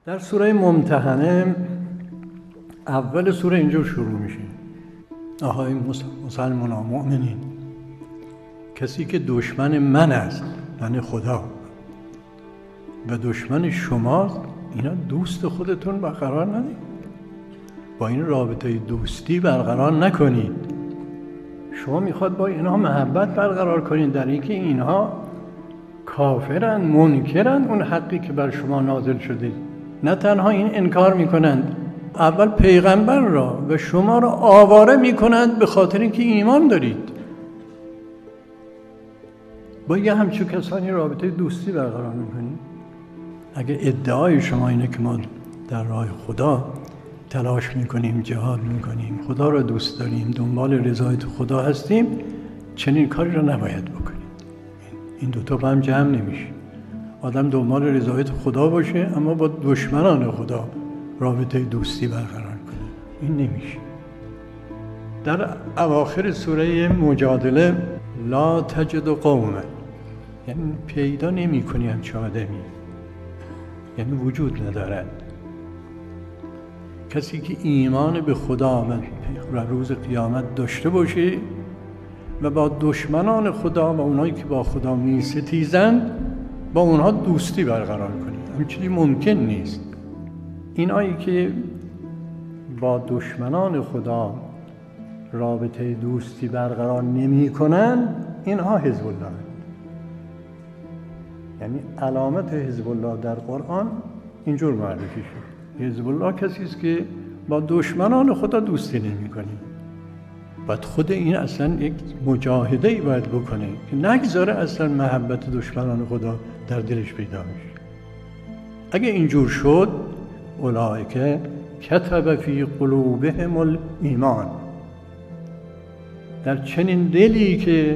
در سوره ممتحنه اول سوره اینجور شروع میشه: آهای مسلمانان مؤمنین، کسی که دشمن من است، یعنی خدا، و دشمن شماست، اینا دوست خودتون برقرار ندید، با این رابطه دوستی برقرار نکنید. شما میخواد با اینها محبت برقرار کنید، در اینکه اینها کافرن، منکرن اون حقی که بر شما نازل شده. نه تنها این انکار میکنند، اول پیغمبر را و شما را آواره میکنند به خاطر اینکه ایمان دارید. با یه همچون کسانی رابطه دوستی برقرار میکنید. اگه ادعای شما اینه که ما در راه خدا تلاش میکنیم، جهاد میکنیم، خدا را دوست داریم، دنبال رضایت خدا هستیم، چنین کاری را نباید بکنید. این دوتا با هم جمع نمیشه. آدم دنبال رضایت خدا باشه اما با دشمنان خدا رابطه دوستی برقرار کنه، این نمیشه. در اواخر سوره مجادله لا تجد قوما، یعنی پیدا نمی کنی همچه آدمی، یعنی وجود ندارد کسی که ایمان به خدا و روز قیامت داشته باشه و با دشمنان خدا و اونایی که با خدا می ستیزند با اونها دوستی برقرار کنی. همین چیزی ممکن نیست. اینایی که با دشمنان خدا رابطه دوستی برقرار نمی کنن، اینها حزب الله هست. یعنی علامت حزب الله در قرآن اینجور معرفی شد: حزب الله کسی است که با دشمنان خدا دوستی نمی کنه. باید خود این اصلا یک مجاهده‌ای باید بکنه که نگذاره اصلا محبت دشمنان خدا در دلش پیدا میشه. اگه اینجور شد، اولئک کتب فی قلوبهم الایمان، در چنین دلی که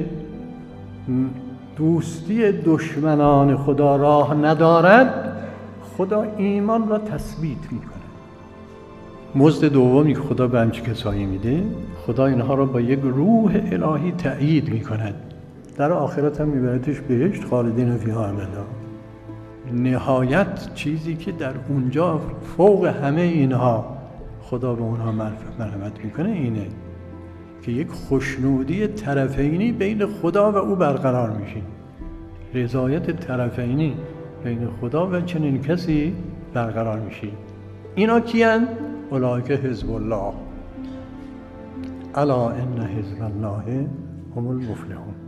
دوستی دشمنان خدا راه ندارد، خدا ایمان را تثبیت میکنه. مزد دومی که خدا به همچه کسایی میده، خدا اینها را با یک روح الهی تأیید میکند. در آخرت هم میبردش بهشت، خالدین فیها ابدا. نهایت چیزی که در اونجا فوق همه اینها خدا به اونها مرحمت میکنه اینه که یک خوشنودی طرفینی بین خدا و او برقرار میشه. رضایت طرفینی بین خدا و چنین کسی برقرار میشه. اینا کیان؟ اولئک حزب الله، الا ان حزب الله هم المفلحون.